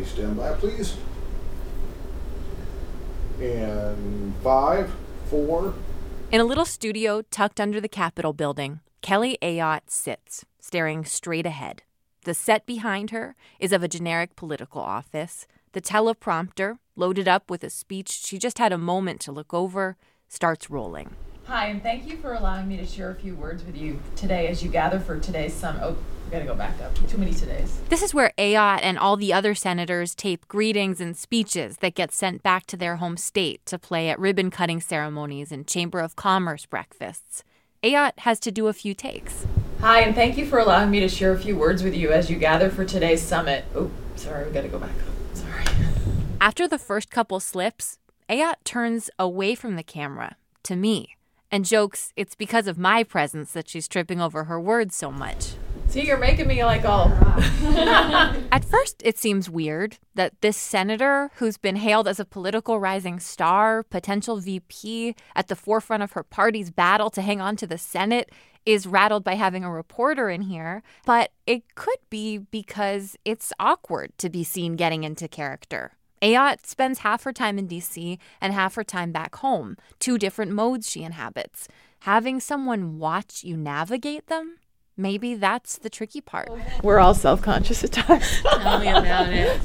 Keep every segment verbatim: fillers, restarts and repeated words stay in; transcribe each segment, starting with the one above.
stand by, please. And five, four. In a little studio tucked under the Capitol building, Kelly Ayotte sits, staring straight ahead. The set behind her is of a generic political office. The teleprompter, loaded up with a speech she just had a moment to look over, starts rolling. Hi, and thank you for allowing me to share a few words with you today as you gather for today's summit. Oh, we gotta go back up. Too many todays. This is where Ayotte and all the other senators tape greetings and speeches that get sent back to their home state to play at ribbon-cutting ceremonies and Chamber of Commerce breakfasts. Ayotte has to do a few takes. Hi, and thank you for allowing me to share a few words with you as you gather for today's summit. Oh, sorry, we gotta go back up. Sorry. After the first couple slips, Ayotte turns away from the camera to me and jokes it's because of my presence that she's tripping over her words so much. See, you're making me like all... At first, it seems weird that this senator, who's been hailed as a political rising star, potential V P, at the forefront of her party's battle to hang on to the Senate, is rattled by having a reporter in here. But it could be because it's awkward to be seen getting into character. Ayotte spends half her time in D C and half her time back home, two different modes she inhabits. Having someone watch you navigate them? Maybe that's the tricky part. We're all self-conscious at times. Tell me about it.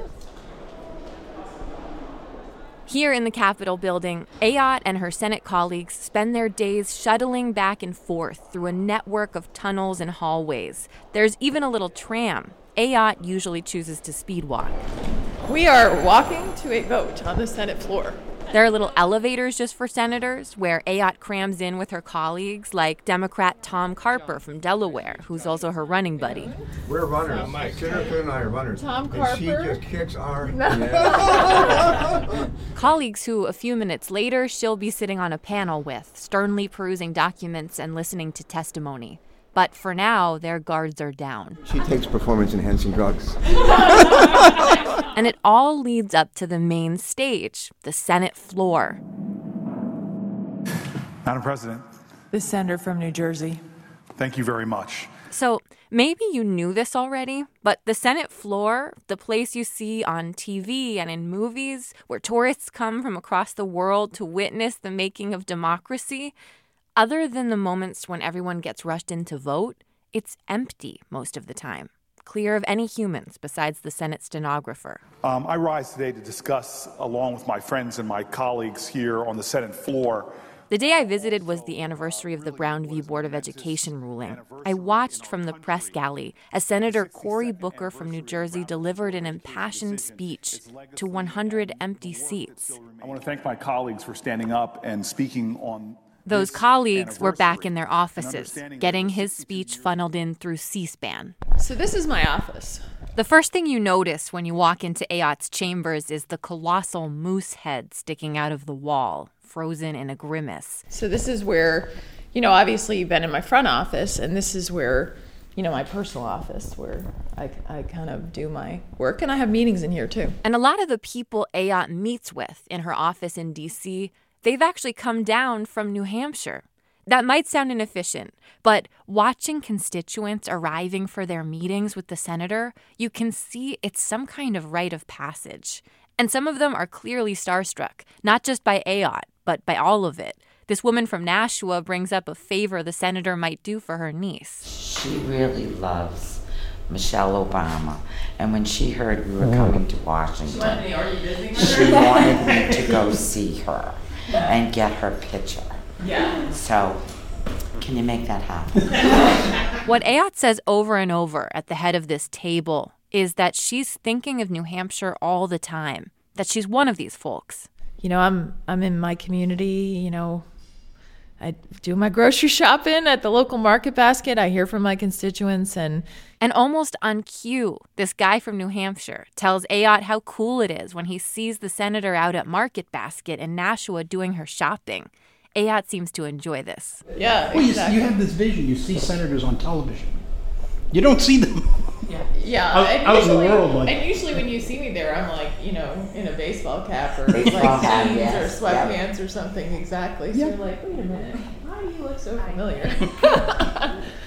Here in the Capitol building, Ayotte and her Senate colleagues spend their days shuttling back and forth through a network of tunnels and hallways. There's even a little tram. Ayotte usually chooses to speed walk. We are walking to a vote on the Senate floor. There are little elevators just for senators where Ayotte crams in with her colleagues, like Democrat Tom Carper from Delaware, who's also her running buddy. We're runners. Senator and I are runners. Tom and Carper? she just kicks our... Colleagues who, a few minutes later, she'll be sitting on a panel with, sternly perusing documents and listening to testimony. But for now, their guards are down. She takes performance-enhancing drugs. And it all leads up to the main stage, the Senate floor. Madam President. The senator from New Jersey. Thank you very much. So maybe you knew this already, but the Senate floor, the place you see on T V and in movies, where tourists come from across the world to witness the making of democracy, other than the moments when everyone gets rushed in to vote, it's empty most of the time, clear of any humans besides the Senate stenographer. Um, I rise today to discuss, along with my friends and my colleagues here on the Senate floor. The day I visited was the anniversary of the Brown v. Board of Education ruling. I watched from the press galley as Senator Cory Booker from New Jersey delivered an impassioned speech to one hundred empty seats. I want to thank my colleagues for standing up and speaking on... Those colleagues were back in their offices, getting his speech funneled in through C-SPAN. So this is my office. The first thing you notice when you walk into Ayotte's chambers is the colossal moose head sticking out of the wall, frozen in a grimace. So this is where, you know, obviously you've been in my front office, and this is where, you know, my personal office, where I, I kind of do my work, and I have meetings in here too. And a lot of the people Ayotte meets with in her office in D C, they've actually come down from New Hampshire. That might sound inefficient, but watching constituents arriving for their meetings with the senator, you can see it's some kind of rite of passage. And some of them are clearly starstruck, not just by Ayotte, but by all of it. This woman from Nashua brings up a favor the senator might do for her niece. She really loves Michelle Obama. And when she heard we were coming to Washington, she wanted me to go see her and get her picture. Yeah. So, can you make that happen? What Ayotte says over and over at the head of this table is that she's thinking of New Hampshire all the time, that she's one of these folks. You know, I'm I'm in my community, you know, I do my grocery shopping at the local market basket. I hear from my constituents. And And almost on cue, this guy from New Hampshire tells Ayotte how cool it is when he sees the senator out at Market Basket in Nashua doing her shopping. Ayotte seems to enjoy this. Yeah, well, exactly. you, you have this vision. You see senators on television. You don't see them. Yeah, yeah. Out, and out in the usually, world. Like, and usually when you see me there, I'm like, you know, in a baseball cap or Baseball like hat, jeans yes, or sweatpants yep. or something. Exactly. So Yep. you're like, wait a minute, why do you look so familiar?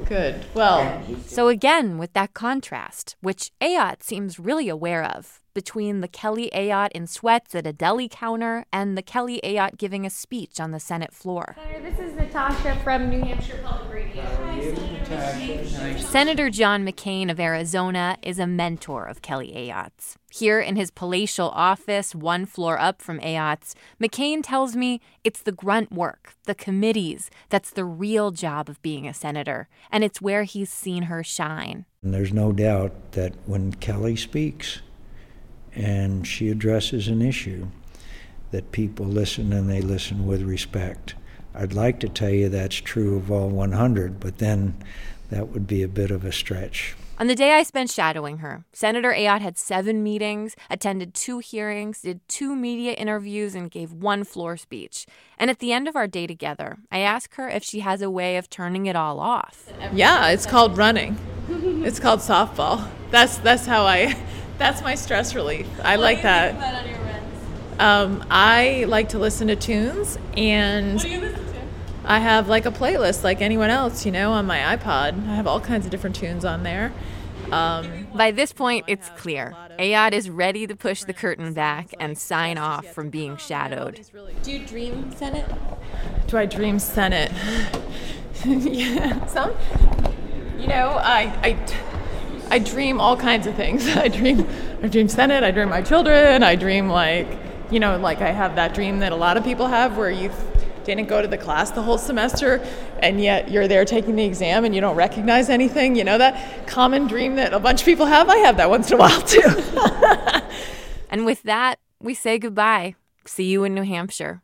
Good. Well, So again, with that contrast, which Ayotte seems really aware of, between the Kelly Ayotte in sweats at a deli counter and the Kelly Ayotte giving a speech on the Senate floor. Senator, this is Natasha from New Hampshire Public Radio. Hi, Senator. Senator John McCain of Arizona is a mentor of Kelly Ayotte's. Here in his palatial office, one floor up from Ayotte's, McCain tells me it's the grunt work, the committees, that's the real job of being a senator, and it's where he's seen her shine. And there's no doubt that when Kelly speaks and she addresses an issue, that people listen and they listen with respect. I'd like to tell you that's true of all one hundred, but then that would be a bit of a stretch. On the day I spent shadowing her, Senator Ayotte had seven meetings, attended two hearings, did two media interviews, and gave one floor speech. And at the end of our day together, I asked her if she has a way of turning it all off. yeah, it's called running. It's called softball. That's that's how I, that's my stress relief. I like that. What on your runs? Um, I like to listen to tunes, and What do you listen to? I have like a playlist like anyone else, you know, on my iPod. I have all kinds of different tunes on there. Um, By this point, it's clear. Ayotte is ready to push the curtain back and sign off from being shadowed. Do you dream Senate? do I dream Senate? yeah, some. You know, I, I, I dream all kinds of things. I dream, I dream Senate. I dream my children. I dream like, you know, like I have that dream that a lot of people have where you didn't go to the class the whole semester, and yet you're there taking the exam and you don't recognize anything. You know, that common dream that a bunch of people have? I have that once in a while, too. And with that, we say goodbye. See you in New Hampshire.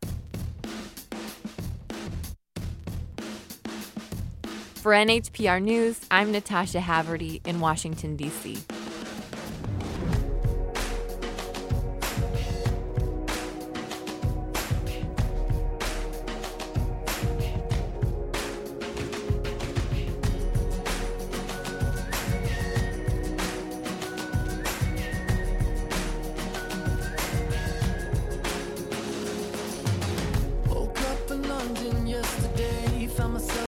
For N H P R News, I'm Natasha Haverty in Washington, D C